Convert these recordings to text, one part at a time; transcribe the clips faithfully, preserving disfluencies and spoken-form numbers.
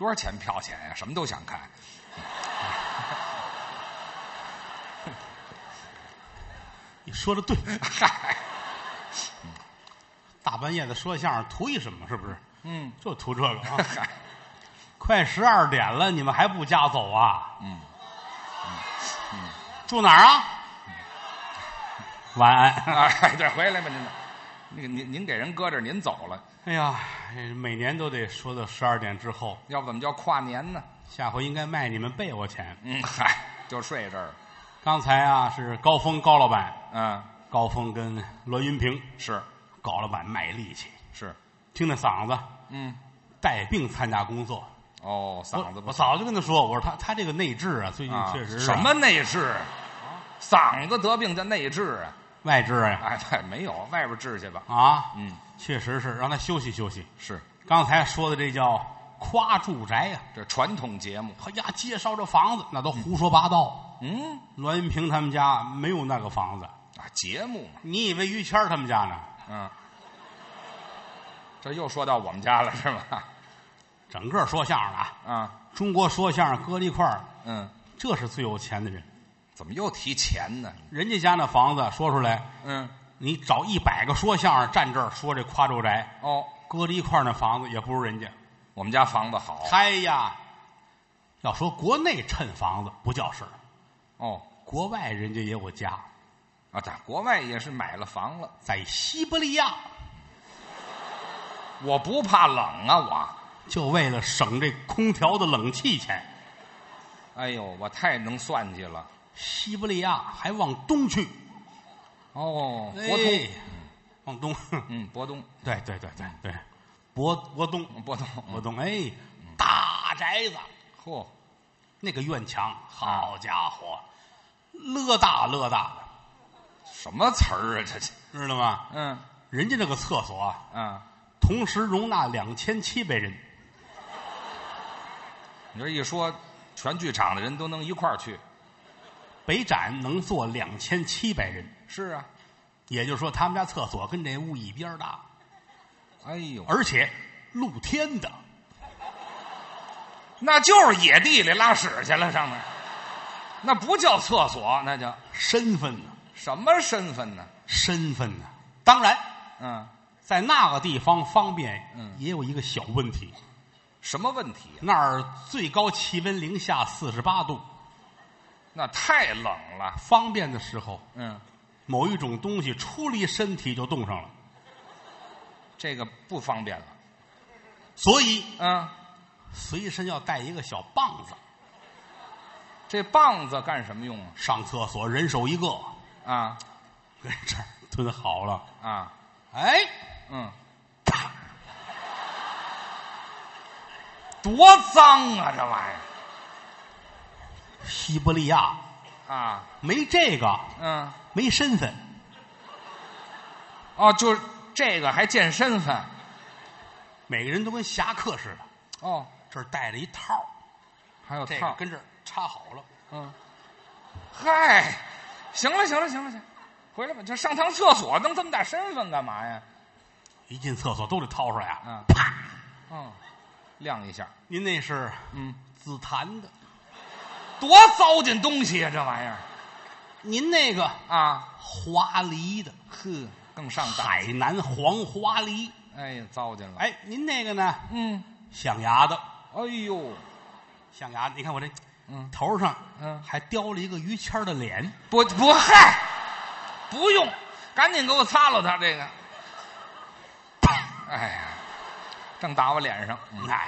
多少钱票钱呀？什么都想看。 你说的对， 嗨， 大半夜的说相声图一什么？是不是？ 嗯， 就图这个啊！ 嗨， 快十二点了，你们还不家走啊？ 嗯嗯，住哪儿啊？晚安。 哎，这回来吧，您。那个您您给人搁这儿，您走了。 哎呀，每年都得说到十二点之后， 要不怎么叫跨年呢？ 下回应该卖你们被窝钱。 嗯，嗨，就睡这儿。 刚才啊是高峰高老板， 嗯， 高峰跟罗云平， 是高老板卖力气， 是， 听那嗓子， 嗯， 带病参加工作。 哦，嗓子不我早就跟他说，我说他他这个内痔啊，最近啊确实是什么内痔？嗓子得病叫内痔啊？ 外痔呀？ 哎，对，没有，外边治去吧。 啊， 嗯， 确实是让他休息休息。 是， 刚才说的这叫夸住宅呀、 这传统节目。 哎呀，介绍这房子那都胡说八道。 嗯， 栾云平他们家没有那个房子， 啊，节目嘛。 你以为于谦儿他们家呢？ 嗯，这又说到我们家了是吧？ 整个说相声的啊， 啊， 中国说相声搁在一块儿， 嗯， 这是最有钱的人。 怎么又提钱呢？ 人家家那房子说出来， 嗯， 你找一百个说相声站这儿说这夸住宅， 哦， 搁在一块儿那房子也不如人家。 我们家房子好。 嗨呀，要说国内趁房子不叫事儿， 哦， 国外人家也有家， 啊，在国外也是买了房了。 在西伯利亚， 我不怕冷啊，我。 就为了省这空调的冷气钱。 哎呦，我太能算计了。 西伯利亚还往东去， 哦， 哎博通， 往东， 嗯，博东， 对对对对对，博博东博东， 博东，哎，大宅子， 嚯， 那个院墙，好家伙，乐大乐大的， 什么词儿啊？这这， 知道吗？ 嗯人家这个厕所啊， 嗯， 同时容纳两千七百人， 你这一说，全剧场的人都能一块儿去。 北展能坐两千七百人， 是啊， 也就是说，他们家厕所跟这屋一边大， 哎呦， 而且露天的， 那就是野地里拉屎去了，上面，那不叫厕所，那叫身份呢？ 什么身份呢？ 身份呢？当然， 嗯， 在那个地方方便， 嗯也有一个小问题， 什么问题？ 那儿最高气温零下四十八度， 那太冷了。 方便的时候， 嗯， 某一种东西出离身体就冻上了， 这个不方便了。 所以嗯， 随身要带一个小棒子， 这棒子干什么用啊？ 上厕所人手一个， 啊跟这儿蹲好了， 啊， 哎， 嗯， 啪， 多脏啊，这玩意西伯利亚儿啊， 没这个， 嗯， 没身份， 哦，就是这个还见身份。 每个人都跟侠客似的， 哦， 这儿带着一套， 还有套这个，跟这儿插好了， 嗯，嗨，行了行了行了行了，回来吧，这上趟厕所弄这么大身份干嘛呀？ 一进厕所都得掏出来啊， 啊啪， 嗯，亮一下， 您那是嗯， 紫檀的， 多糟践东西啊，这玩意儿您那个啊， 花梨的， 呵，更上档。 海南黄花梨， 哎呀，糟践了。 哎，您那个呢？ 嗯， 象牙的， 哎呦， 象牙的，你看我这嗯头上， 嗯， 还雕了一个于谦儿的脸， 不不嗨，不用，赶紧给我擦了它这个。哎呀，正打我脸上。嗯哎，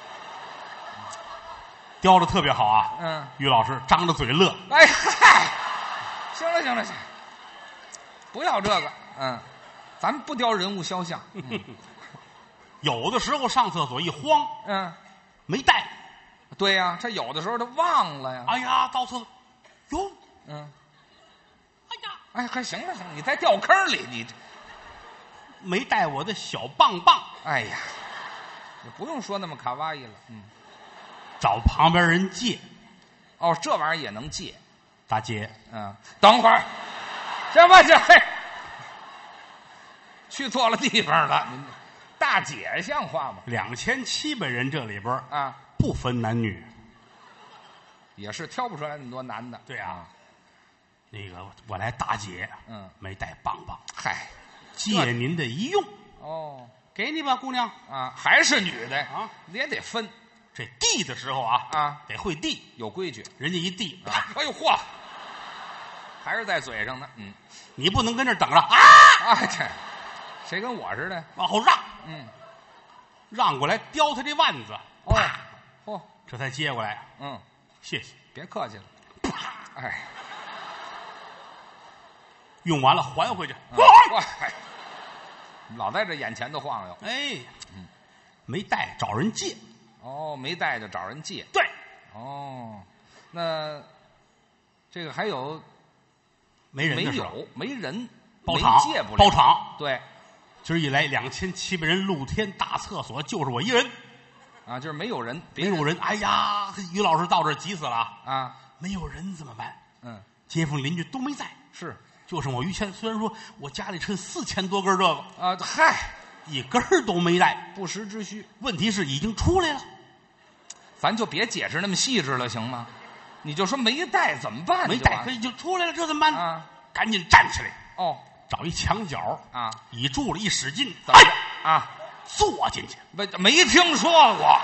雕的特别好啊。 嗯， 于老师张着嘴乐， 哎嗨，行了行了行了，不要这个。嗯，咱们不雕人物肖像。嗯有的时候上厕所一慌嗯， 没带， 对呀、这有的时候他忘了呀。 哎呀，到厕所，哟， 嗯， 哎呀， 哎，还行了行了，你在掉坑里，你这， 没带我的小棒棒， 哎呀，也不用说那么卡哇伊了。嗯， 找旁边人借， 哦，这玩意儿也能借。 大姐， 嗯，等会儿，行吧，这嘿，去错了地方了。您大大姐像话吗？ 两千七百人这里边啊， 不分男女， 也是挑不出来那么多男的。 对啊，那个我来大姐， 嗯， 没带棒棒， 嗨， 借您的一用， 哦给你吧，姑娘啊，还是女的啊， 也得分这递的时候啊啊， 得会递， 有规矩人家一递， 啊。哎呦嚯，还是在嘴上呢。嗯， 你不能跟这等着啊， 啊，这谁跟我似的？ 往后让， 嗯， 让过来叼他这腕子， 哦，嚯， 这才接过来， 嗯， 谢谢， 别客气了。哎， 用完了还回去， 嗯哇，嗨老在这眼前头晃悠。 哎，没带找人借， 哦，没带就找人借。 对， 哦，那这个还有没人没的时候有没人没包场借不了包场， 对今儿一来两千七百人，露天大厕所就是我一人， 啊，就是没有人， 没别人有人，哎呀，于老师到这儿急死了， 啊， 没有人怎么办？ 嗯， 街坊邻居都没在， 是就剩我于谦。虽然说我家里抻四千多根这个， 啊，嗨， 一根儿都没带。 不时之需， 问题是已经出来了， 咱就别解释那么细致了，行吗？你就说没带怎么办？ 没带，可已经出来了，这怎么办？ 啊， 赶紧站起来， 哦找一墙角啊， 倚住了，一使劲， 怎么着哎， 啊？ 坐进去。 没没听说过，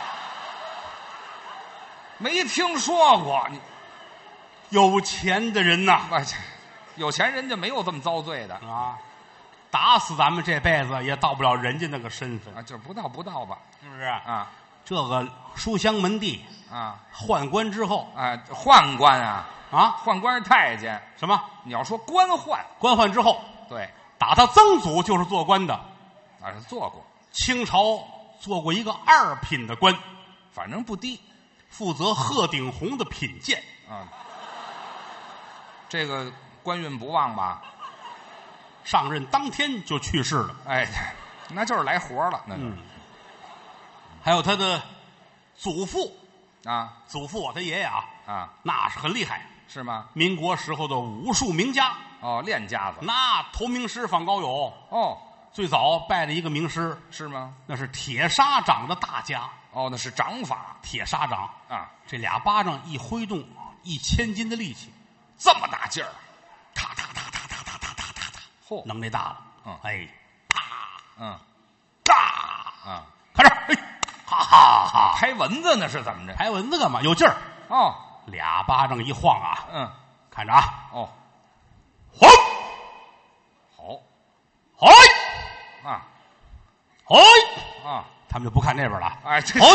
没听说过。你有钱的人呐， 我去，有钱人家没有这么遭罪的啊，打死咱们这辈子也到不了人家那个身份， 啊，就是不到不到吧？ 是不是？ 啊这个书香门第， 啊宦官之后啊，宦官啊， 啊， 宦官是太监。 什么你要说官宦， 官宦之后， 对， 打他曾祖就是做官的， 啊是做过， 清朝做过一个二品的官， 反正不低负责鹤顶红的品鉴。 啊。这个官运不旺吧？ 上任当天就去世了。 哎，那就是来活了，那就、 嗯，还有他的祖父， 啊祖父啊，他爷爷啊， 啊， 那是很厉害， 是吗？ 民国时候的武术名家， 哦，练家子那头名师放高友， 哦， 最早拜了一个名师， 是吗？ 那是铁砂掌的大家， 哦，那是掌法铁砂掌， 啊， 这俩巴掌一挥动，一千斤的力气， 这么大劲儿， 咔嗒嗒嗒嗒嗒嗒嗒嗒嗒， 嚯， 能耐大了。 嗯哎，啪， 嗯嘎， 啊， 看这儿，哎，哈哈哈， 拍蚊子呢是怎么着？ 拍蚊子干嘛？有劲儿， 哦， 俩巴掌一晃啊， 嗯， 看着啊， 哦， 晃， 好嗨， 啊嗨， 啊， 他们就不看这边了。 哎，这好，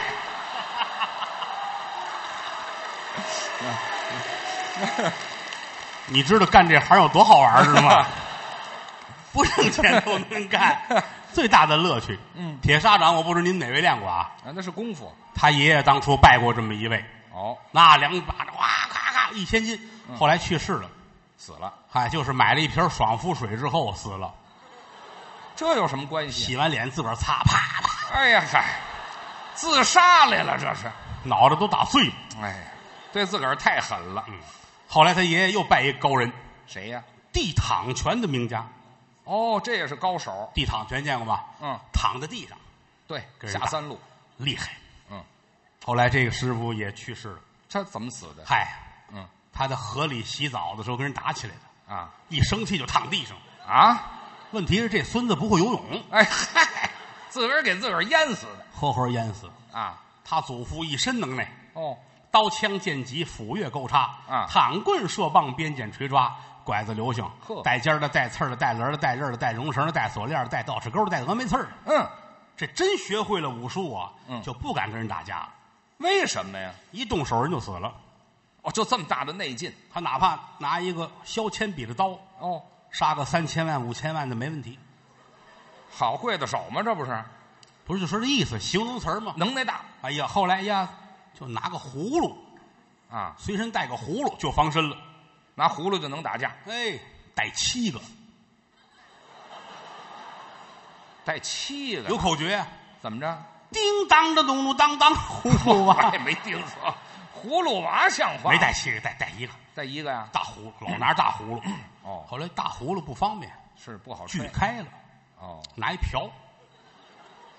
你知道干这行有多好玩知道吗？不挣钱都能干，最大的乐趣。 嗯， 铁砂掌我不知您哪位练过啊？ 啊，那是功夫他爷爷当初拜过这么一位， 哦， 那两巴掌哇咔咔一千斤， 嗯后来去世了。 死了， 嗨，就是买了一瓶爽肤水之后死了， 这有什么关系？ 洗完脸自个儿擦，啪啪， 哎呀嗨，自杀来了这是， 脑袋都打碎了。 哎呀，对自个儿太狠了。 嗯，后来他爷爷又拜一高人， 谁呀？ 地躺拳的名家。 哦，这也是高手。 地躺拳见过吗？ 嗯， 躺在地上， 对， 跟人打下三路。 厉害。 嗯， 后来这个师傅也去世了。 他怎么死的？ 嗨， 嗯他在河里洗澡的时候跟人打起来的， 啊一生气就躺地上。 啊！ 问题是这孙子不会游泳， 哎嗨，自个儿给自个儿淹死的活活淹死。 啊！ 他祖父一身能耐， 哦， 刀枪剑戟斧钺钩叉啊躺棍射棒鞭锏锤抓拐子流星呵， 带尖的带刺儿的带轮的带刃的带绒绳的带锁链的带倒齿钩的带峨眉刺儿的， 嗯， 这真学会了武术啊， 嗯就不敢跟人打架了， 为什么呀？ 一动手人就死了。 哦，就这么大的内劲他哪怕拿一个削铅笔的刀哦， 杀个三千万五千万的没问题， 好会的手吗？这不是不是就说这意思，形容词儿嘛。 能耐大哎呀，后来呀，就拿个葫芦， 啊， 随身带个葫芦就防身了。 拿葫芦就能打架， 哎，带七个， 带七个， 有口诀啊， 怎么着？ 叮当的咚咚当当，葫芦娃哎，没听说，葫芦娃像话没带七个，带带一个带一个呀？ 大葫芦，老拿着大葫芦。 哦， 后来大葫芦不方便， 是不好锯吹开了， 哦， 拿一瓢，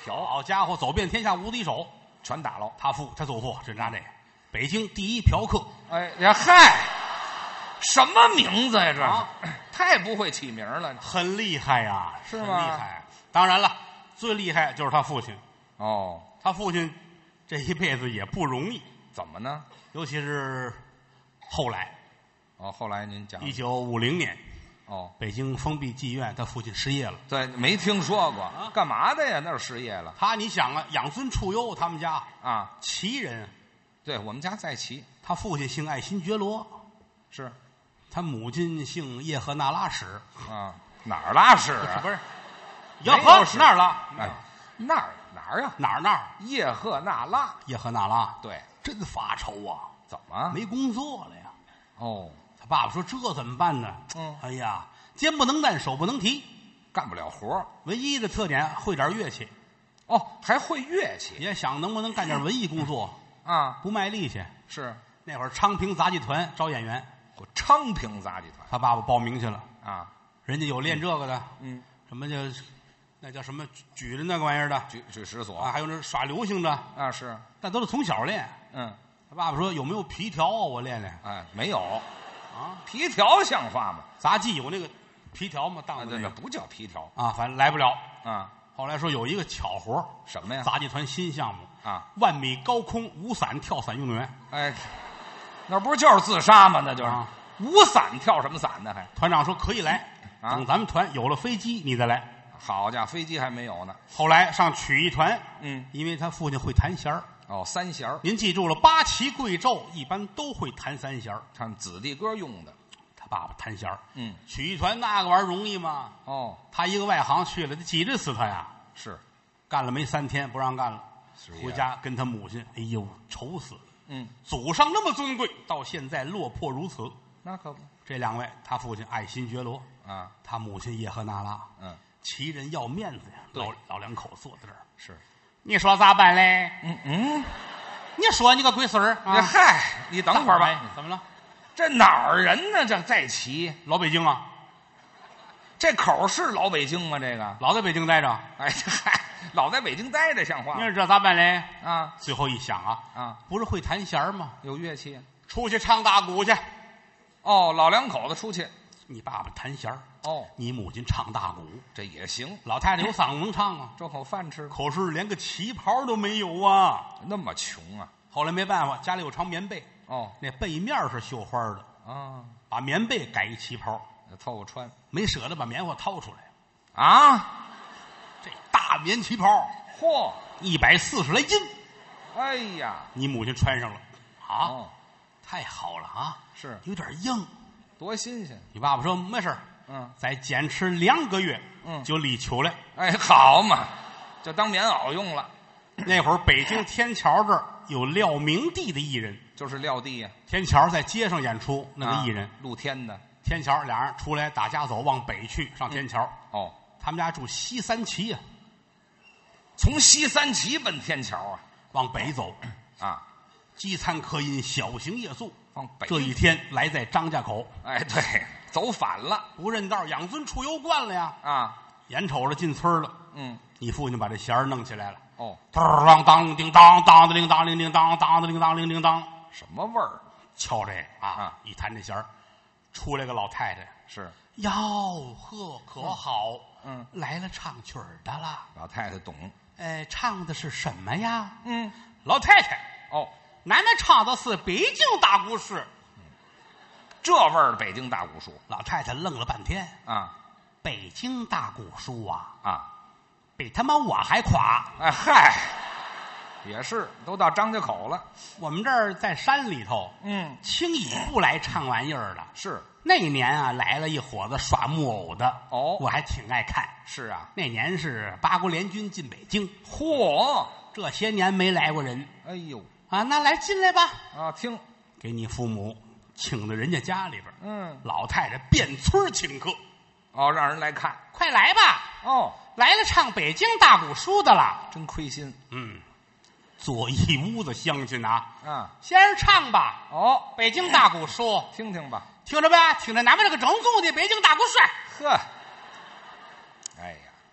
瓢， 好家伙，走遍天下无敌手， 全打捞。 他父他祖父就拿这个北京第一嫖客。 哎呀嗨，什么名字呀？这、 啊、 太不会起名了， 很厉害呀， 是吗？ 很厉害。当然了，最厉害就是他父亲。 哦， 他父亲这一辈子也不容易， 怎么呢？ 尤其是后来。 哦，后来您讲。 一九五零年。 哦， 北京封闭妓院，他父亲失业了。 对，没听说过， 啊、 干嘛的呀？那是失业了。 他，你想啊，养尊处优，他们家啊， 旗人。 对我们家在旗。 他父亲姓爱新觉罗， 是。 他母亲姓叶赫那拉史。 啊，哪儿拉史啊？ 不是，叶赫那儿拉？ 哎，那儿哪儿啊？ 哪儿那儿？ 叶赫那拉。 叶赫那拉。 对， 真发愁啊！ 怎么？ 没工作了呀？ 哦。 他爸爸说：“这怎么办呢？” 嗯， 哎呀，肩不能担，手不能提， 干不了活。 唯一的特点会点乐器。 哦，还会乐器。 也想能不能干点文艺工作啊？ 不卖力气。 是那会儿昌平杂技团招演员， 昌平杂技团， 他爸爸报名去了啊。 人家有练这个的， 嗯， 什么叫那叫什么举的那个玩意儿的举举石锁啊，还有那耍流星的啊，是， 那都是从小练。 嗯， 他爸爸说有没有皮条啊？我练练。 哎，没有。 啊， 皮条像话吗？ 杂技有那个皮条吗？当的那个不叫皮条啊，反正来不了啊。 后来说有一个巧活， 什么呀？ 杂技团新项目啊， 万米高空无伞跳伞运动员。 哎，那不是就是自杀吗？那就是、 啊、 无伞跳什么伞呢？还团长说可以来， 啊、 等咱们团有了飞机你再来。 好家伙，飞机还没有呢。 后来上曲艺团， 嗯， 因为他父亲会弹弦儿。 哦，三弦儿。 您记住了，八旗贵胄一般都会弹三弦儿， 看子弟歌用的。 他爸爸弹弦儿。 嗯， 曲艺团那个玩意儿容易吗？ 哦， 他一个外行去了，得挤着死他呀。 是， 干了没三天不让干了，回家跟他母亲，哎呦，愁死了。 嗯， 祖上那么尊贵，到现在落魄如此。 那可不。 这两位，他父亲爱新觉罗啊， 他母亲叶赫那拉。 嗯， 旗人要面子呀，老老两口坐在这儿。 是， 你说咋办嘞？ 嗯嗯， 你说你个龟孙儿！ 啊、嗨，你等会儿吧。 怎么了？ 这哪儿人呢？这在旗， 老北京啊。 这口是老北京吗？这个老在北京待着。 哎，嗨，老在北京待着像话吗？ 你说这咋办嘞？ 啊， 最后一想啊啊， 不是会弹弦吗？ 有乐器， 出去唱大鼓去。 哦，老两口子出去。 你爸爸弹弦哦， 你母亲唱大鼓， 这也行。 老太太有嗓子能唱啊， 挣口饭吃。 可是连个旗袍都没有啊， 那么穷啊！ 后来没办法，家里有床棉被。 哦， 那被面是绣花的啊， 把棉被改一旗袍， 凑合穿， 没舍得把棉花掏出来啊。 这大棉旗袍， 嚯， 一百四十来斤。 哎呀， 你母亲穿上了啊， 哦、 太好了啊， 是有点硬， 多新鲜。 你爸爸说没事， 嗯， 再坚持两个月， 嗯， 就立秋了。 哎，好嘛，就当棉袄用了。 那会儿北京天桥这儿有廖明地的艺人， 就是廖地呀、 啊。天桥在街上演出，那个艺人、啊、 露天的。 天桥俩人出来打家走，往北去上天桥。 嗯、哦， 他们家住西三旗呀、啊， 从西三旗奔天桥啊， 往北走啊， 饥餐渴饮，小行夜宿。 往北。 这一天来在张家口， 哎，对，走反了， 不认道，养尊处优惯了呀。 啊， 眼瞅着进村了， 嗯， 你父亲把这弦儿弄起来了。 哦， 当当叮当当的铃当铃铃当当的铃当铃铃当， 什么味儿？ 敲这啊啊！ 一弹这弦儿，出来个老太太， 是哟呵，可好？ 嗯， 来了唱曲儿的了。 老太太懂。 哎，唱的是什么呀？ 嗯， 老太太。 哦， 奶奶唱的是北京大鼓书。 嗯，这味儿的北京大鼓书。 老太太愣了半天啊， 北京大鼓书啊啊！ 比他妈我还垮！ 哎嗨，也是，都到张家口了。 我们这儿在山里头， 嗯， 轻易不来唱玩意儿的。 是那年啊，来了一伙子耍木偶的， 哦， 我还挺爱看。 是啊， 那年是八国联军进北京， 嚯， 这些年没来过人。 哎呦， 啊，那来进来吧。 啊，听， 给你父母请到人家家里边。 嗯， 老太太遍村请客。 哦，让人来看， 快来吧。 哦， 来了唱北京大鼓书的了， 真亏心。 嗯，坐一屋子乡亲啊。 啊， 先生唱吧。 哦， 北京大鼓书， 听听吧。 听着吧，听着咱们这个正宗的北京大鼓书。 呵，哎呀，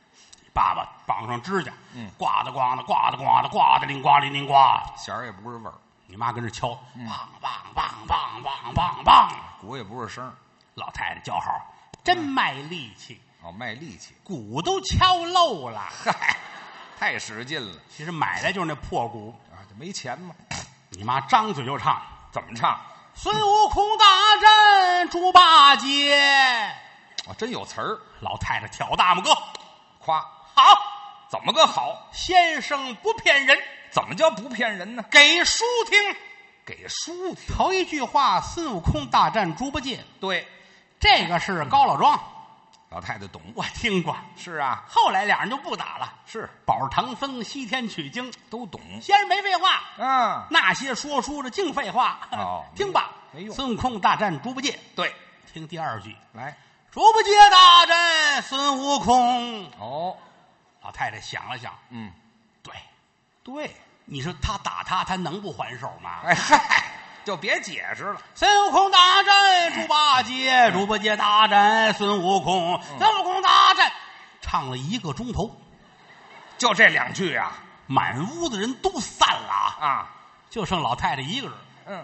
爸爸绑上指甲， 嗯， 呱的咣的，呱的咣的，呱的铃呱铃铃呱， 弦儿也不是味儿， 你妈跟着敲， 嗯梆梆梆梆梆梆梆， 鼓也不是声儿。 老太太叫好，真卖力气， 哦，卖力气， 鼓都敲漏了， 嗨，太使劲了其实买来就是那破鼓。 啊！这没钱吗？ 你妈张嘴就唱， 怎么唱？ 孙悟空大战猪八戒。 哦，真有词儿。 老太太挑大拇哥， 夸， 好， 怎么个好？ 先生不骗人， 怎么叫不骗人呢？ 给书听。 给书听。 头一句话，孙悟空大战猪八戒， 对， 这个是高老庄， 老太太懂。 我听过。 是啊， 后来俩人就不打了， 是保着唐僧西天取经， 都懂。 先生没废话， 啊， 那些说书的净废话。 哦听吧， 没用孙悟空大战猪八戒， 对， 听第二句， 来， 猪八戒大战孙悟空。 哦， 老太太想了想， 嗯， 对， 对， 你说他打他，他能不还手吗？ 哎嗨，就别解释了。 孙悟空大战猪八戒，猪八戒大战孙悟空，孙悟空大战，唱了一个钟头， 就这两句啊。 满屋子人都散了啊， 啊， 就剩老太太一个人。 嗯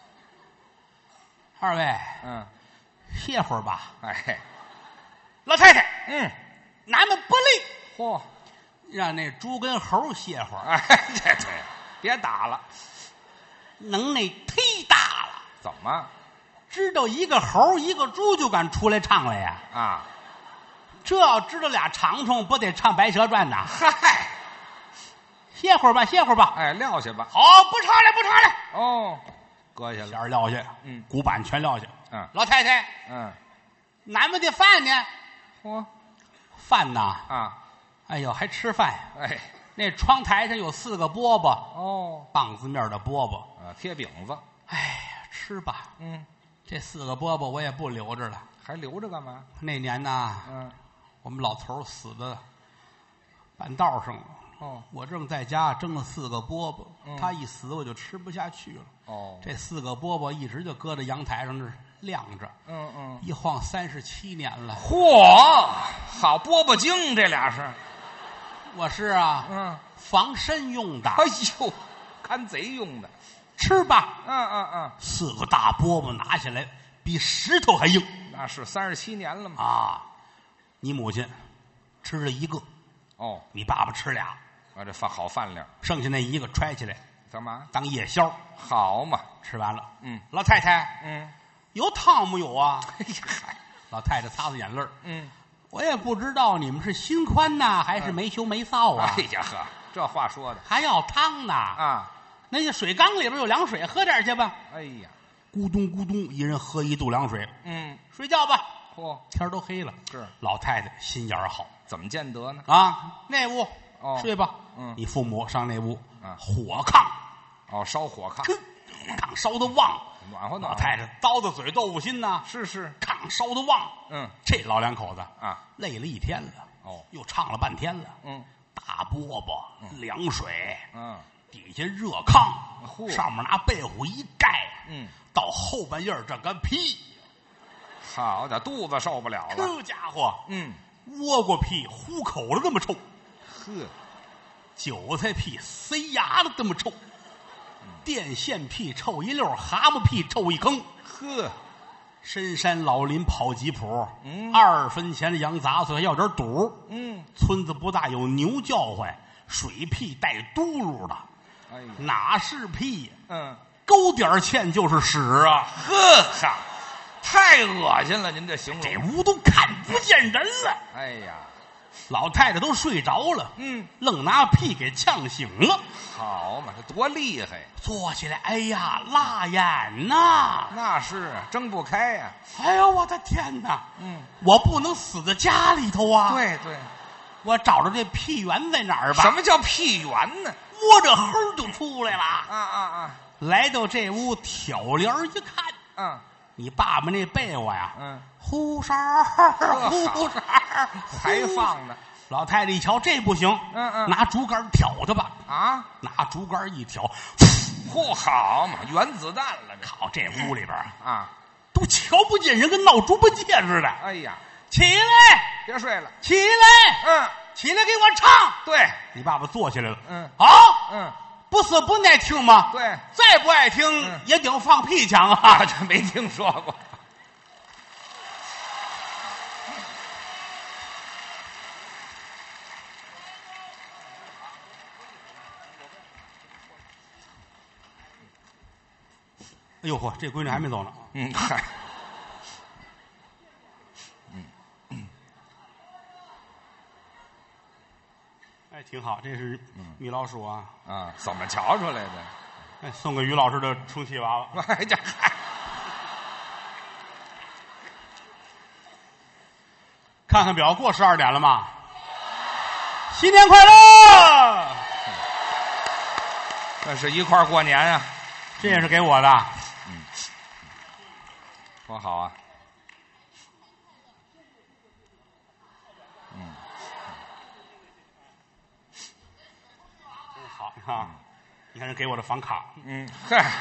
二位嗯， 歇会儿吧。 哎， 老太太， 嗯， 咱们不累， 嚯， 让那猪跟猴歇会儿， 哎，这对，别打了。 能耐忒大了。 怎么知道一个猴一个猪就敢出来唱来呀？ 啊？ 这要知道俩长虫，不得唱《白蛇传》呐？ 嗨， 歇会儿吧，歇会儿吧。 哎，撂下吧。 好，不唱了，不唱了。 哦，搁下弦了。 儿撂下， 嗯鼓板全撂下。 嗯老太太， 嗯， 咱们的饭呢？ 嚯饭呐， 啊， 哎呦，还吃饭？ 哎， 那窗台上有四个饽饽， 哦， 棒子面的饽饽。 啊，贴饼子。 哎呀，吃吧。 嗯， 这四个饽饽我也不留着了。 还留着干嘛？ 那年呐， 嗯， 我们老头儿死的半道上了。 哦我正在家蒸了四个饽饽， 嗯他一死我就吃不下去了。 哦， 这四个饽饽一直就搁在阳台上那儿晾着， 嗯嗯， 一晃三十七年了。 嚯，好饽饽精，这俩是。 我是啊， 嗯， 防身用的。 哎呦，看贼用的。 吃吧， 嗯嗯嗯， 四个大饽饽拿下来，比石头还硬那是三十七年了嘛。 啊！你母亲吃了一个， 哦， 你爸爸吃俩， 啊，这饭好饭量。 剩下那一个揣起来干嘛？ 当夜宵。 好嘛。 吃完了， 嗯老太太嗯， 有汤没有啊？ 哎呀嗨， 老太太擦擦眼泪儿， 嗯， 我也不知道你们是心宽呐，还是没羞没臊啊？ 哎呀呵，这话说的还要汤呢？ 啊， 那些水缸里边有凉水，喝点去吧。 哎呀， 咕咚咕咚，一人喝一肚凉水， 嗯， 睡觉吧。 嚯， 天儿都黑了， 是老太太心眼儿好怎么见得呢？ 啊。那屋哦睡吧。 嗯你父母上那屋， 啊火炕， 哦，烧火炕， 吭炕烧得旺。 暖和暖和。 老太太刀子嘴豆腐心呐， 是是， 炕烧得旺。 嗯这老两口子啊， 累了一天了， 哦， 又唱了半天了。 嗯大饽饽，凉水， 嗯底下热炕， 嚯上面拿被虎一盖， 嗯， 到后半夜儿这个屁， 好点肚子受不了了。 这家伙嗯， 倭瓜屁糊口了这么臭， 呵， 韭菜屁塞牙了这么臭，电线屁臭一溜儿，蛤蟆屁臭一坑。 呵， 深山老林跑吉普， 嗯二分钱的羊杂碎还要点肚。 嗯， 村子不大，有牛叫唤，水屁带嘟噜的， 哎呀， 哪是屁呀？ 嗯， 勾点儿芡就是屎啊！ 呵哈，太恶心了，您这形容。 这屋都看不见人了， 哎呀， 老太太都睡着了， 嗯， 愣拿屁给呛醒了， 好嘛，这多厉害呀！ 坐起来，哎呀，辣眼呐！ 那是睁不开呀。 哎呦，我的天哪！ 嗯， 我不能死在家里头啊！， 对对， 我找着这屁源在哪儿吧？ 什么叫屁源呢？ 摸着齁就出来了。 啊啊啊， 来到这屋，挑帘儿一看， 嗯你爸爸那被窝呀， 嗯， 呼哨儿呼哨儿， 还放呢。 老太太一瞧，这不行， 嗯嗯拿竹竿挑它吧。 啊， 拿竹竿一挑， 嚯，好嘛，原子弹了这好，这屋里边儿啊！ 都瞧不见人，跟闹猪八戒似的。 哎呀， 起来， 别睡了。 起来， 嗯， 起起来给我唱。 对， 你爸爸坐起来了。 嗯， 好， 嗯， 不是不爱听吗？ 对， 再不爱听、 嗯、 也顶放屁墙啊！ 啊，这没听说过。 哎呦嚯，这闺女还没走呢。 嗯，嗨， 嗯嗯，哎，挺好，这是米老鼠啊。 啊，怎么瞧出来的？ 哎，送给于老师的充气娃娃。 哎呀，嗨， 看看表，过十二点了吗？新年快乐！ 这是一块儿过年啊， 这也是给我的。 嗯，多好啊。嗯， 真好啊！你看人给我的房卡。 嗯，嗨，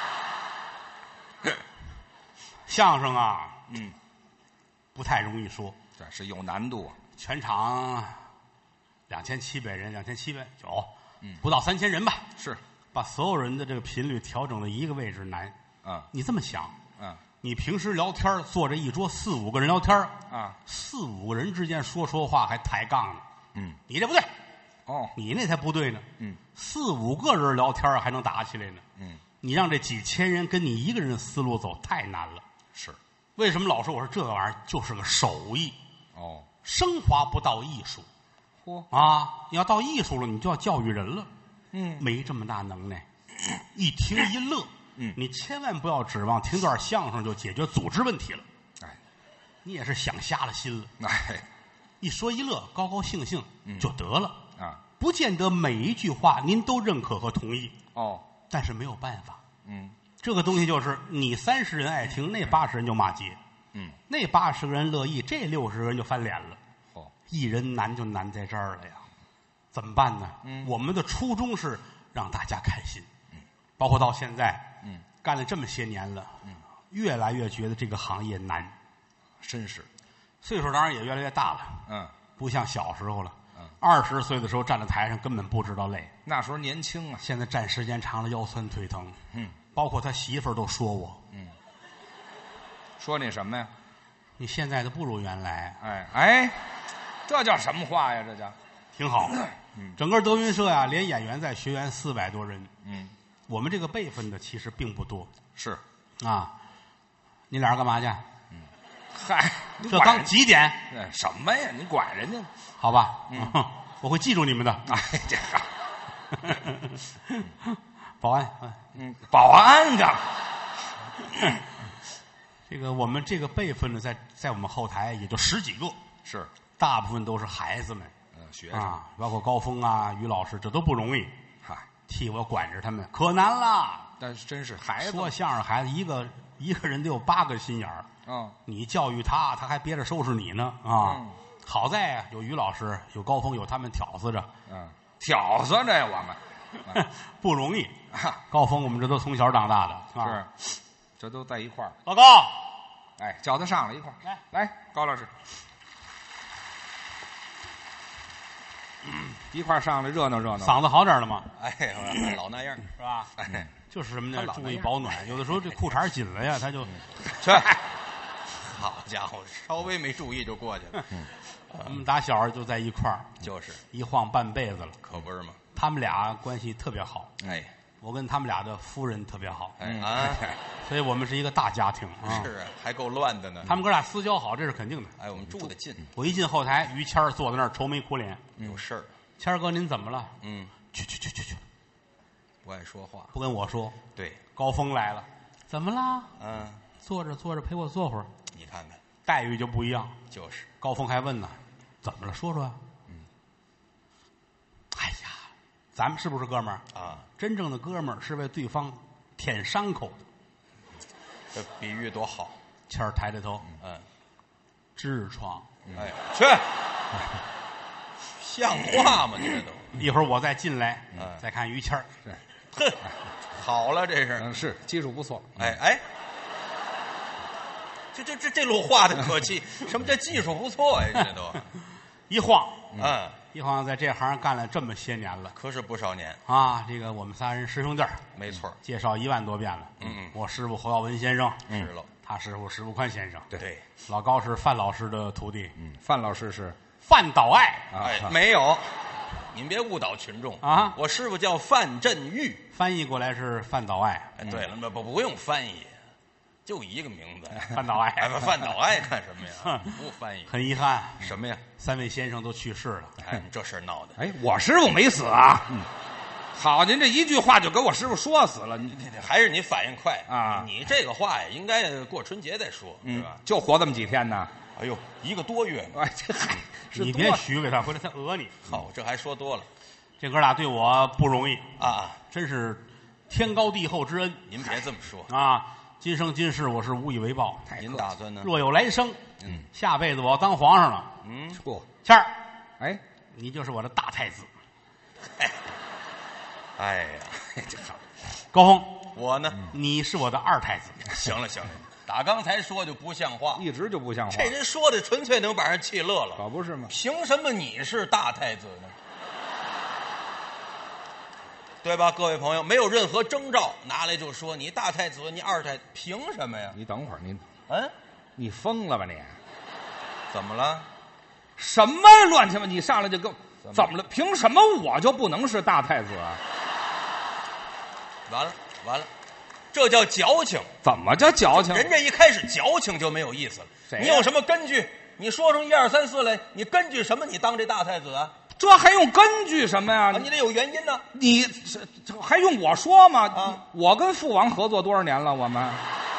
相声啊， 嗯， 不太容易说， 这是有难度。 全场两千七百人，两千七百九， 嗯， 不到三千人吧。 是， 把所有人的这个频率调整了一个位置难。 啊， 你这么想， 嗯， 你平时聊天坐着一桌四五个人聊天啊， 四五个人之间说说话还抬杠呢。 嗯， 你这不对。 哦， 你那才不对呢。 嗯， 四五个人聊天还能打起来呢。 嗯， 你让这几千人跟你一个人的思路走，太难了。 是， 为什么老说我说这个玩意儿就是个手艺？ 哦， 升华不到艺术。 嚯啊！你要到艺术了，你就要教育人了。 嗯， 没这么大能耐，一听一乐。 嗯， 你千万不要指望听段相声就解决组织问题了。 哎， 你也是想瞎了心了。 哎， 一说一乐，高高兴兴就得了。 啊， 不见得每一句话您都认可和同意。 哦， 但是没有办法。 嗯， 这个东西就是你三十人爱听，那八十人就骂街。 嗯， 那八十个人乐意，这六十个人就翻脸了。 哦， 艺人难就难在这儿了呀。怎么办呢？ 嗯， 我们的初衷是让大家开心。嗯，包括到现在， 嗯， 干了这么些年了，嗯，越来越觉得这个行业难， 真是， 岁数当然也越来越大了。 嗯， 不像小时候了。 嗯， 二十岁的时候站在台上根本不知道累， 那时候年轻啊。 现在站时间长了腰酸腿疼。 嗯， 包括他媳妇儿都说我， 嗯，说你什么呀？ 你现在的不如原来。 哎哎，这叫什么话呀？这叫挺好。 嗯， 整个德云社呀，连演员在学员四百多人。 嗯， 我们这个辈分的其实并不多。 是啊，你俩人干嘛去？ 嗯，嗨， 这刚几点？ 哎，什么呀？你管人家？ 好吧， 嗯， 我会记住你们的。 哎，这个保安， 嗯，保安干嘛？ 这个我们这个辈分呢，在在我们后台也就十几个， 是， 大部分都是孩子们， 呃，学生啊，包括高峰啊、于老师，这都不容易。 嗨， 替我管着他们，可难了。 但是真是孩子说相声孩子一个一个人得有八个心眼儿。 嗯， 你教育他，他还憋着收拾你呢啊！ 嗯， 好在啊，有于老师，有高峰，有他们挑唆着。 嗯，挑唆着我们， 不容易。 啊， 高峰，我们这都从小长大的， 是，这都在一块儿。 老高， 哎，叫他上来一块儿来来，高老师，嗯，一块儿上来热闹热闹。 嗓子好点了吗？ 哎，老那样是吧？ 哎， 就是什么呢？注意他老那样保暖。有的时候这裤衩紧了呀，他就去，好家伙，稍微没注意就过去了。 我们打小就在一块儿， 就是一晃半辈子了。 可不是嘛。 他们俩关系特别好， 哎我跟他们俩的夫人特别好， 嗯啊， 所以我们是一个大家庭啊。 是啊，还够乱的呢。 他们哥俩私交好，这是肯定的。 哎，我们住的近， 我一进后台，于谦儿坐在那儿愁眉苦脸。 有事儿。 谦儿哥，您怎么了？ 嗯， 去去去去去， 不爱说话。 不跟我说。 对， 高峰来了，怎么啦？ 嗯， 坐着坐着，陪我坐会儿。 你看看， 待遇就不一样。 就是高峰还问呢，怎么了？说说呀。 嗯。 哎呀，咱们是不是哥们儿？ 啊， 真正的哥们儿是为对方舔伤口的。 这比喻多好。 谦儿抬着头， 嗯， 痔疮。 哎，去，像话吗？你这都， 一会儿我再进来， 嗯再看于谦儿。 哼，好了，这是。 嗯，是技术不错。 哎哎，这这这这路话的可气，什么叫技术不错呀？这都， 一晃， 嗯， 一晃在这行干了这么些年了， 可是不少年啊。这个我们仨人师兄弟儿， 没错。 介绍一万多遍了。 嗯嗯， 我师傅侯耀文先生， 是喽。 他师傅石富宽先生， 对， 老高是范老师的徒弟。 嗯，范老师是范岛爱哎，没有，您别误导群众啊！ 我师傅叫范振玉， 翻译过来是范岛爱。 哎，对了，不不不用翻译，就一个名字， 范岛爱。 哎，范岛爱干什么呀？不翻译， 很遗憾， 什么呀？ 三位先生都去世了。 哎，这事儿闹的， 哎，我师傅没死啊。嗯，好，您这一句话就给我师傅说死了，你还是你反应快啊！ 你这个话呀，应该过春节再说，是吧？ 就活这么几天呢？ 哎呦，一个多月呢！ 哎，这嗨， 你别许给他，回来他讹你。 好，这还说多了。 这哥俩对我不容易啊， 真是天高地厚之恩。 您别这么说啊，今生今世我是无以为报。 您打算呢？ 若有来生， 嗯， 下辈子我要当皇上了。 嗯， 不， 谦儿， 哎， 你就是我的大太子。 哎呀，这好。 高峰， 我呢？ 你是我的二太子。 行了行了，打刚才说就不像话， 一直就不像话。 这人说的纯粹能把人气乐了， 可不是吗？ 凭什么你是大太子呢？对吧，各位朋友，没有任何征兆，拿来就说你大太子，你二太，凭什么呀？ 你等会儿，你嗯， 你疯了吧你？ 怎么了？ 什么乱七八？你上来就跟怎么了？凭什么我就不能是大太子啊？ 完了完了，这叫矫情。 怎么叫矫情？ 人家一开始矫情就没有意思了。 谁呀你有什么根据？你说出一二三四来，你根据什么？你当这大太子啊？ 这还用根据什么呀？ 啊，你得有原因呢。 你这这还用我说吗？ 啊， 我跟父王合作多少年了？我们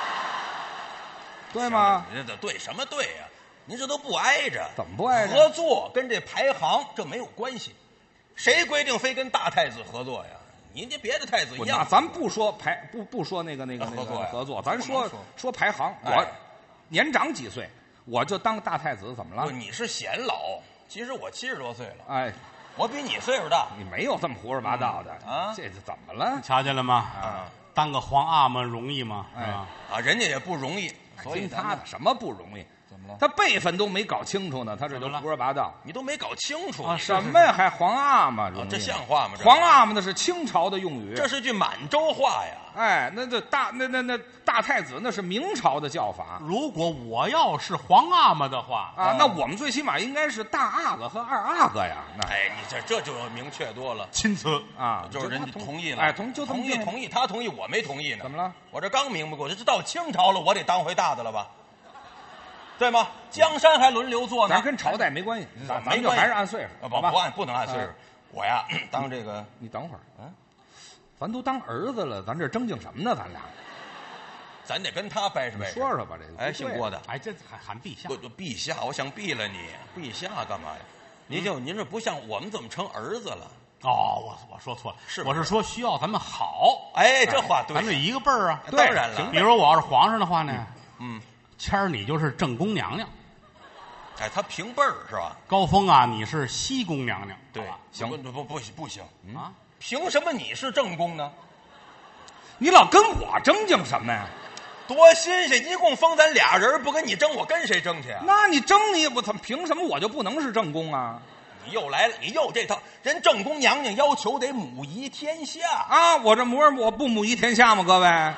对吗？ 您这对什么对呀、啊？您这都不挨着， 怎么不挨着？ 合作跟这排行这没有关系，谁规定非跟大太子合作呀？您这别的太子一样。 咱不说排不不说那个那个那个合作合作，咱说说说排行。 哎、 我年长几岁，我就当大太子，怎么了？ 不，你是显老，其实我七十多岁了。 哎， 我比你岁数大。 你没有这么胡说八道的、 嗯、啊！ 这是怎么了？ 瞧见了吗？ 啊， 当个皇阿玛容易吗？ 哎啊啊，人家也不容易，所以他的什么不容易？ 怎么了？ 他辈分都没搞清楚呢，他这就胡说八道。 你都没搞清楚啊？ 什么呀？还皇阿玛容易、 啊？这像话吗？ 皇阿玛那是清朝的用语， 这是句满洲话呀。 哎，那这大那那那大太子那是明朝的叫法。 如果我要是皇阿玛的话啊，那我们最起码应该是大阿哥和二阿哥呀。那哎，你这这就明确多了， 亲赐啊， 就是人家同意了。 哎，同就同意同意，他同意，我没同意呢。 怎么了？ 我这刚明白过，这到清朝了，我得当回大的了吧？对吗？江山还轮流坐呢， 咱跟朝代没关系，咱咱就还是按岁数， 不不按不能按岁数。 哎我呀，当这个， 你等会儿，嗯，咱都当儿子了，咱这争竞什么呢？咱俩， 咱得跟他掰扯掰扯。 说说吧，这个。 哎，姓郭的， 哎，这还喊陛下？ 不，陛下，我想毙了你，陛下干嘛呀？您就您这不像我们怎么成儿子了？ 哦，我我说错了， 是我是说需要咱们好。 哎，这话对， 咱们一个辈儿啊。 当然了， 比如我要是皇上的话呢， 嗯， 谦儿你就是正宫娘娘。 哎，他平辈儿是吧？ 高峰啊，你是西宫娘娘。 对，行，不不不不行啊！ 凭什么你是正宫呢？ 你老跟我争竞什么呀？ 多新鲜！一共封咱俩人，不跟你争，我跟谁争去啊？ 那你争你我操，凭什么我就不能是正宫啊？ 你又来了，你又这套。人正宫娘娘要求得母仪天下啊！我这模样我不母仪天下吗？各位。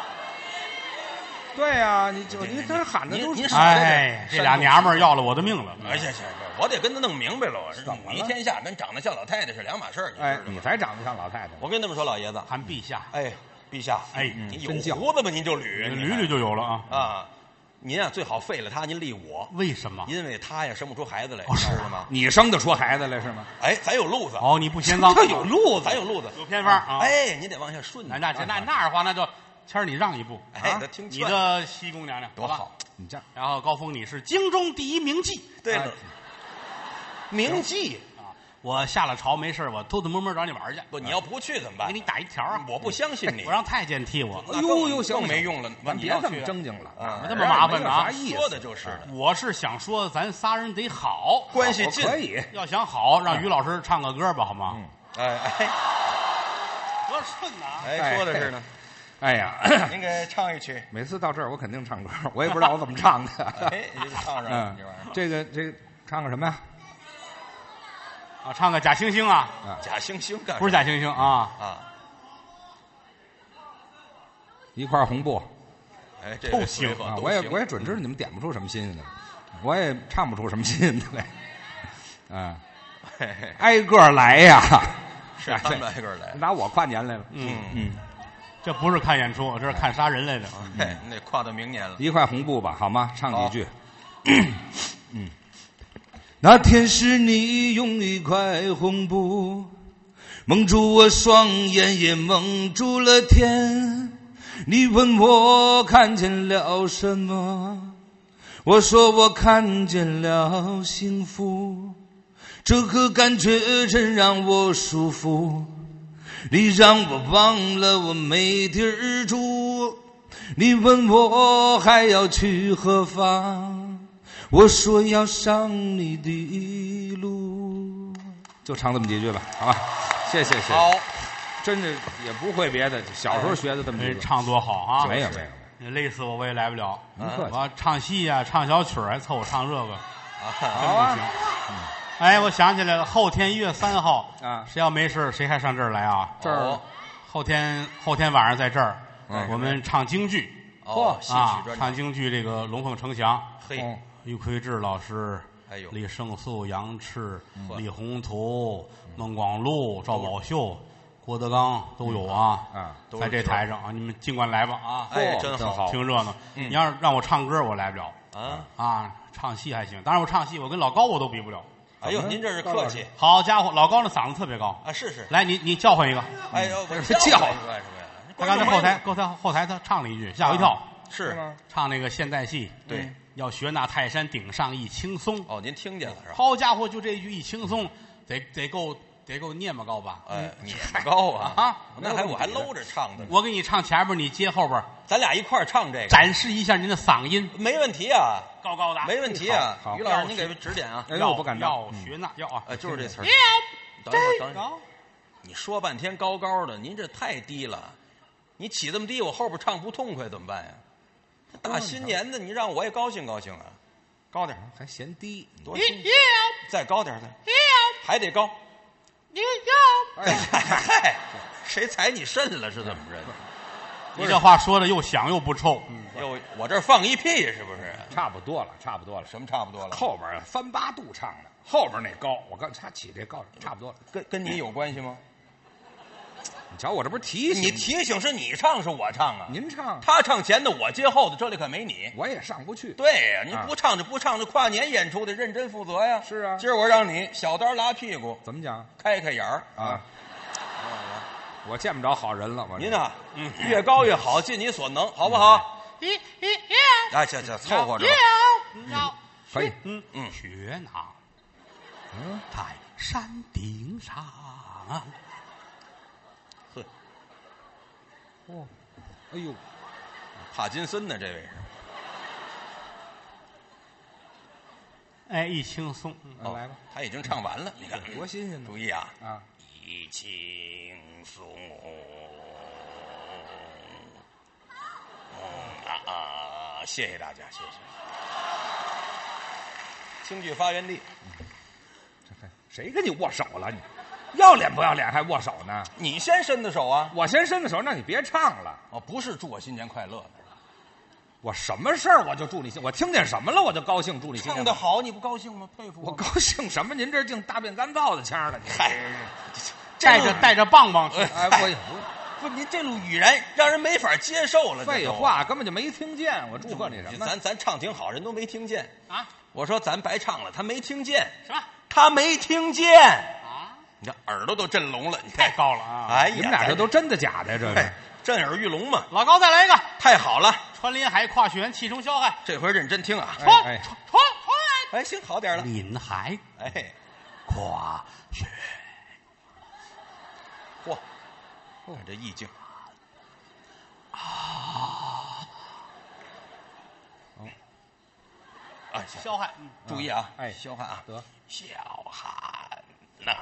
对呀、啊，你就你这喊的都是哎，这俩娘们儿要了我的命了！ 哎呀，行，我得跟他弄明白了。母仪天下跟长得像老太太是两码事儿。 哎，你才长得像老太太。 我跟他们说，老爷子喊陛下。 哎，陛下， 哎， 你有胡子吗？您就捋， 捋捋就有了啊啊！您啊，最好废了他，您立我。 为什么？ 因为他呀生不出孩子来， 哦、 知道吗？ 你生得出孩子来是吗？ 哎，咱有路子。 哦，你不嫌脏？ 他有路子， 咱有路子， 有偏方啊！ 哎，你得往下顺。 那那那那样的话，那就。谦儿，你让一步， 哎，他听你的西宫娘娘多好， 你这样。 然后高峰，你是京中第一名妓。 对了，名妓啊！我下了朝没事，我偷偷摸摸找你玩去。 不，你要不去怎么办？ 给你打一条啊！ 我不相信你， 我让太监替我。 哎呦呦，行， 没用了， 咱别这么争竞了啊！这么麻烦呢啊！ 说的就是的。 我是想说，咱仨人得好， 关系近， 可以。 要想好，让于老师唱个歌吧，好吗？ 嗯，哎哎， 多顺呐！ 哎，说的是呢。 哎呀， 您给唱一曲。 每次到这儿，我肯定唱歌，我也不知道我怎么唱的。 哎，你唱上， 嗯，这个这个唱个什么呀？ 啊，唱个假惺惺啊， 假惺惺干不是假惺惺啊啊！ 一块红布， 哎，这个行啊， 随和都行我也我也准知道你们点不出什么新鲜的，我也唱不出什么新鲜的来，啊， 嘿嘿挨个来呀， 是他们挨个来。 拿我跨年来了， 嗯嗯， 这不是看演出，这是看杀人来的。 嘿，你得跨到明年了。 一块红布吧，好吗？唱几句。嗯，那天是你用一块红布蒙住我双眼，也蒙住了天。你问我看见了什么？我说我看见了幸福，这个感觉真让我舒服。你让我忘了我没地儿住，你问我还要去何方？我说要上你的路。就唱这么几句吧，好吧？谢谢谢谢。 好， 真的也不会别的，小时候学的这么几哎， 句。 唱多好啊！ 没有没有， 你累死我我也来不了。 您客气我要唱戏呀、唱小曲儿，还凑合唱这个，真好啊不行。哎，我想起来了，后天一月三号啊谁要没事谁还上这儿来啊？ 这儿哦后天后天晚上在这儿， 嗯我们唱京剧哦，戏啊曲，专场。 唱京剧这个《龙凤呈祥》， 嘿， 哦于魁智老师。 哎呦， 李胜素、杨赤、 嗯李宏图、孟广禄、赵宝秀、郭德纲都有啊， 啊， 都是在这台上啊，你们尽管来吧啊， 哎， 嚯真真好听热闹。 嗯你要是让我唱歌，我来不了啊！ 啊，唱戏还行，当然我唱戏，我跟老高我都比不了。 哎呦，您这是客气好家伙，老高那嗓子特别高， 啊！是是， 来，你你叫唤一个， 哎呦，我这叫叫干什么呀？ 他刚才后台后台后台他唱了一句，吓我一跳， 是吗？ 唱那个现代戏， 对， 要学那泰山顶上一轻松。 哦，您听见了是吧？ 好家伙，就这一句一轻松，得得够得够念么高吧？ 哎，你高啊啊！ 那还我还搂着唱的呢， 我给你唱前边，你接后边， 咱俩一块儿唱这个， 展示一下您的嗓音， 没问题啊， 高高的。 没问题啊好好。 于老师，您给指点啊。 哎呦， 要我不敢当。 要学那要啊！ 呃，就是这词儿。 要等一会儿，等一会儿， 高你说半天高高的，您这太低了。你起这么低，我后边唱不痛快怎么办呀？大新年的，你让我也高兴高兴啊！高点儿， 还嫌低， 多新鲜！再高点儿，再要还得高。 要要， 哎， 嗨，谁踩你肾了？是怎么着？ 你这话说的又响又不臭。 又我这儿放一屁是不是？ 差不多了，差不多了。 什么差不多了？ 后边翻八度唱的，后边那高，我刚他起这高，差不多了。 跟跟你有关系吗？ 你瞧我这不是提醒你提醒是你唱是我唱啊？ 您唱， 他唱前的，我接后的，这里可没你。 我也上不去。 对呀，你啊不唱就不唱，这跨年演出得认真负责呀。 是啊今儿我让你小刀拉屁股， 怎么讲开开眼儿。 啊？我见不着好人了，我这您呐，嗯，越高越好，尽你所能，好不好？ 一一要哎，这这凑合着吧。 要要， 可以。 嗯嗯学那嗯， 在山顶上啊。 呵， 哦，哎呦， 帕金森呢？这位是哎，一轻松，嗯那来吧， 他已经唱完了，你看， 多新鲜呢！ 注意啊， 啊， 一轻松。啊啊！谢谢大家，谢谢。京剧发源地， 这还谁跟你握手了？你要脸不要脸还握手呢？ 你先伸的手啊！ 我先伸的手，那你别唱了。 哦，不是祝我新年快乐的， 我什么事儿我就祝你新，我听见什么了我就高兴，祝你新年唱得好，你不高兴吗？佩服我高兴什么？您这净大便干燥的腔儿了，你嗨， 带着带着棒棒去。 哎，我不，您这路语言让人没法接受了。 废话，根本就没听见。我祝贺你什这都， 么？ 咱咱唱挺好，人都没听见啊！ 我说咱白唱了，他没听见， 什么他没听见， 啊？ 你这耳朵都震聋了，你看， 太高了啊！ 哎呀， 你们俩这都真的假的？这哎是震耳欲聋嘛， 老高再来一个， 太好了， 穿林海，跨雪原，气冲霄汉， 这回认真听啊！ 哎穿哎穿穿来。 哎，行，好点了， 林海哎， 跨雪， 嚯，看这意境啊！行霄汉，嗯， 注意啊， 哎霄汉啊， 得小汉呐，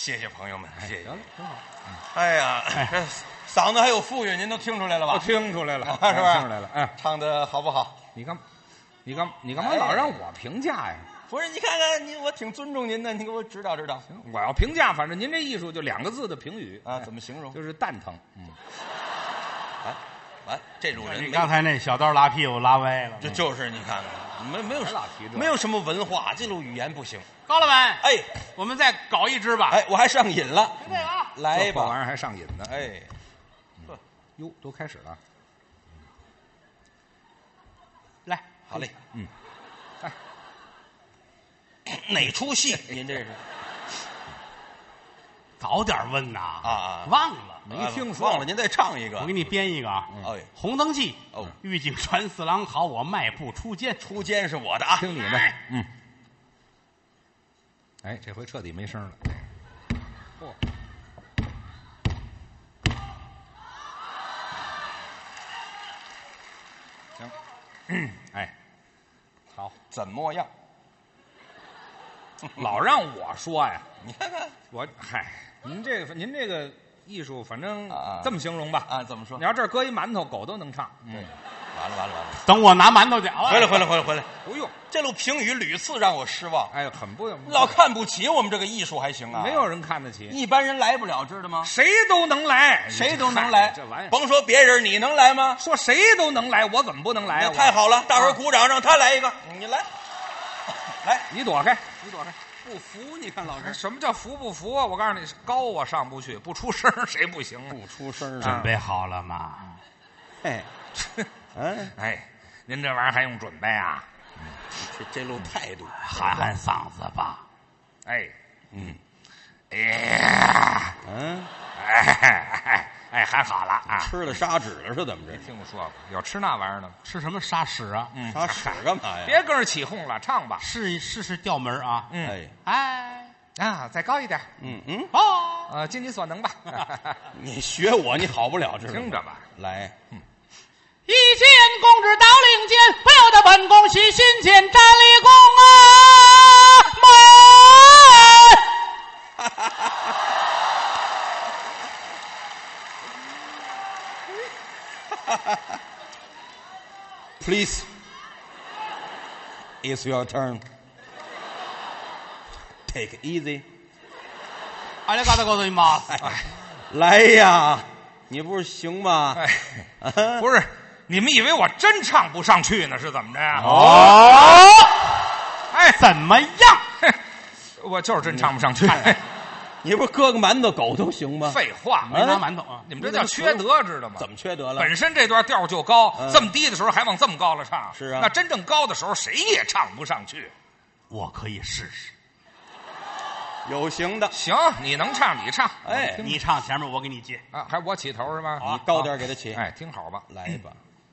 谢谢朋友们，谢谢。 得了，挺好。 哎呀，这嗓子还有富裕，您都听出来了吧？ 我听出来了， 是不是？ 听出来了。哎， 唱的好不好？ 你干，你干，你干嘛老让我评价呀？ 不是，你看看您，我挺尊重您的，你给我指导指导。 我要评价，反正您这艺术就两个字的评语啊，怎么形容？ 就是蛋疼。嗯， 完完，这种人你刚才那小刀拉屁股拉歪了， 这就是你看看，没没有老提这没有什么文化，这种语言不行。 高老板， 哎我们再搞一支吧。 哎，我还上瘾了， 听这个啊， 来吧， 这玩意儿还上瘾呢。 哎， 哟，都开始了。 来， 好嘞， 嗯， 哎，哪出戏？您这是早点问呐！ 啊啊忘了， 没听说忘了，您再唱一个。 我给你编一个啊。 哎， 红灯记哦， 玉井传四郎好，我迈步出监。 出监是我的啊， 听你的。嗯。哎，这回彻底没声了。嚯！行。嗯，哎，好， 怎么样？ 老让我说呀， 你看看我嗨，您这个您这个艺术，反正啊这么形容吧。 啊，怎么说你？要这儿搁一馒头，狗都能唱。嗯， 完了完了完了！ 等我拿馒头去啊！ 回来回来回来回来！ 不用。 这路评语屡次让我失望， 哎，很不老看不起我们这个艺术还行啊？ 没有人看得起， 一般人来不了，知道吗？ 谁都能来， 谁都能来， 这玩意儿， 甭说别人，你能来吗？ 说谁都能来，我怎么不能来啊？ 那太好了，大伙儿鼓掌，让他来一个，你来，来， 你躲开，你躲开。 不服？你看老师什么叫服不服啊？我告诉你，高我上不去，不出声谁不行啊？ 不出声准备好了吗？ 哎，嗯， 哎，您这玩意儿还用准备啊？ 这这路态度， 喊喊嗓子吧。 哎， 嗯， 哎呀， 嗯， 哎哎哎，还好了啊！ 吃了砂纸了是怎么着？ 听我说过，有吃那玩意儿的吗？ 吃什么沙屎啊？ 嗯， 砂纸干嘛呀？ 别跟着起哄了，唱吧。 试试试调门啊！ 嗯， 哎， 哎， 啊，再高一点， 嗯嗯， 哦， 呃，尽你所能吧。 你学我，你好不了，知道吗？ 听着吧， 来， 一见公之到令箭，不由得本宫喜心间站立宫啊门。 Please, it's your turn. Take it easy. ありがとうございます。 来呀，你不是行吗？ 哎，不是，你们以为我真唱不上去呢？是怎么着呀？ 哦， 哎， 怎么样？ 我就是真唱不上去。 你不是搁个馒头狗都行吗？ 废话， 没拿馒头啊！ 你们这叫缺德，知道吗？ 怎么缺德了？ 本身这段调就高， 嗯这么低的时候还往这么高了唱， 是啊那真正高的时候谁也唱不上去。 我可以试试。 有行的， 行，你能唱你唱， 哎你唱前面，我给你接。 啊，还我起头是吗？ 你高点给他起。 哎，听好吧， 来吧。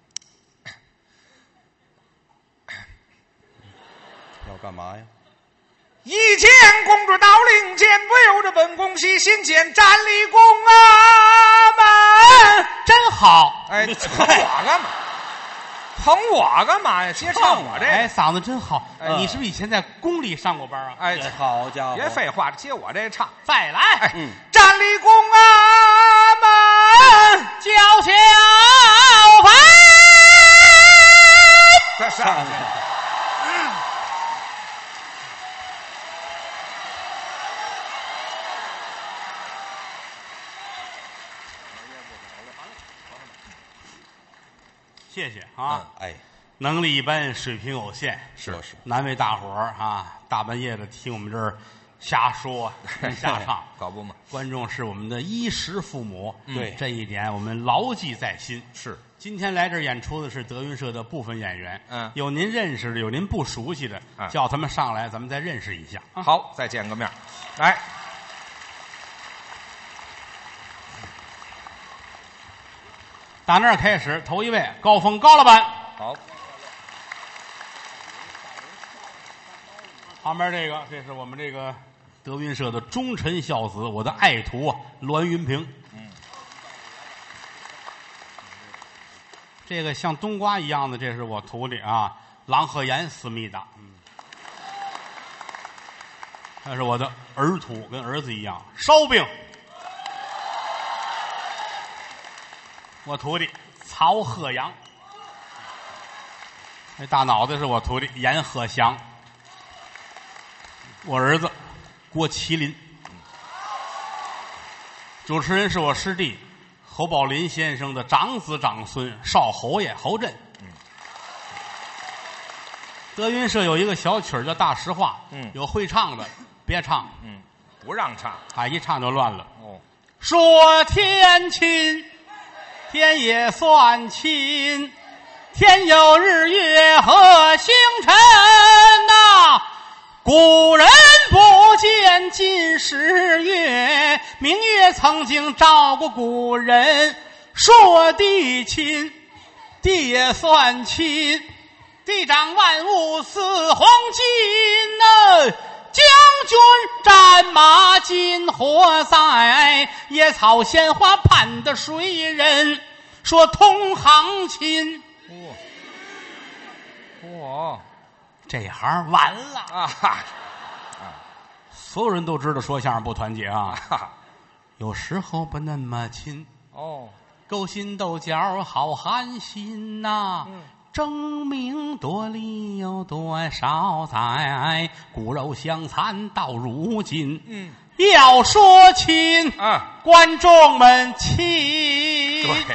要干嘛呀？ 一见公主到令箭，不由得本宫喜心间站立宫啊门。 真好， 哎，捧我干嘛？捧我干嘛呀？接唱我这哎， 个。 嗓子真好。 哎你是不是以前在宫里上过班啊？ 哎， 好家伙！ 别废话，接我这唱。 再来， 哎， 嗯站立宫啊门， 叫小凡。 这上去。 谢谢啊， 哎， 能力一般，水平有限， 是是， 难为大伙儿啊！大半夜的听我们这儿瞎说瞎唱， 搞不嘛？ 观众是我们的衣食父母， 对这一点我们牢记在心。 是， 今天来这儿演出的是德云社的部分演员， 嗯有您认识的，有您不熟悉的， 嗯叫他们上来，咱们再认识一下啊。 好，再见个面。来， 打那儿开始，头一位高峰高老板， 好， 旁边这个这是我们这个德云社的忠臣孝子，我的爱徒啊，栾云平。 嗯， 这个像冬瓜一样的，这是我徒弟啊，郎鹤炎思密达。嗯， 那是我的儿徒，跟儿子一样。烧饼，我徒弟曹鹤阳，那大脑袋是我徒弟严鹤祥，我儿子郭麒麟，主持人是我师弟侯宝林先生的长子长孙少侯爷侯震。德云社有一个小曲儿叫《大实话》， 嗯， 有会唱的别唱， 嗯，不让唱， 啊，一唱就乱了。 哦， 说天亲，天也算亲，天有日月和星辰呐、古人不见今时月，明月曾经照过古人。说地亲，地也算亲，地长万物似黄金呐、将军战马金火在，野草鲜花盼的水人。说同行亲， 哇， 这行完了啊哈， 所有人都知道说相声不团结啊， 哈， 有时候不那么亲， 哦， 勾心斗角好寒心呐、 嗯争名夺利有多少载，骨肉相残到如今。 嗯， 要说亲， 啊， 观众们亲， 对，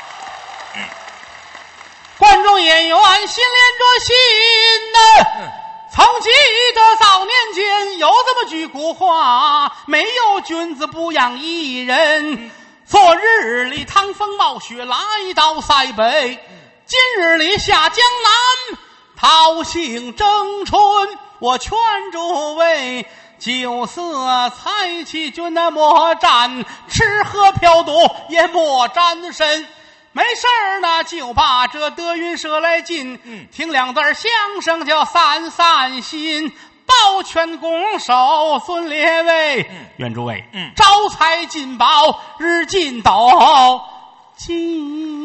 观众演员心连着心呢、 嗯曾记得早年间有这么句古话，没有君子不养艺人。昨日里趟风冒雪来到塞北，今日里下江南讨杏争春。我劝诸位酒色财气君那莫沾，吃喝嫖赌也莫沾身。没事儿呢，就把这德云社来进， 嗯听两段相声叫散散心。抱拳拱手尊列位， 嗯愿诸位嗯招财进宝，日进斗金。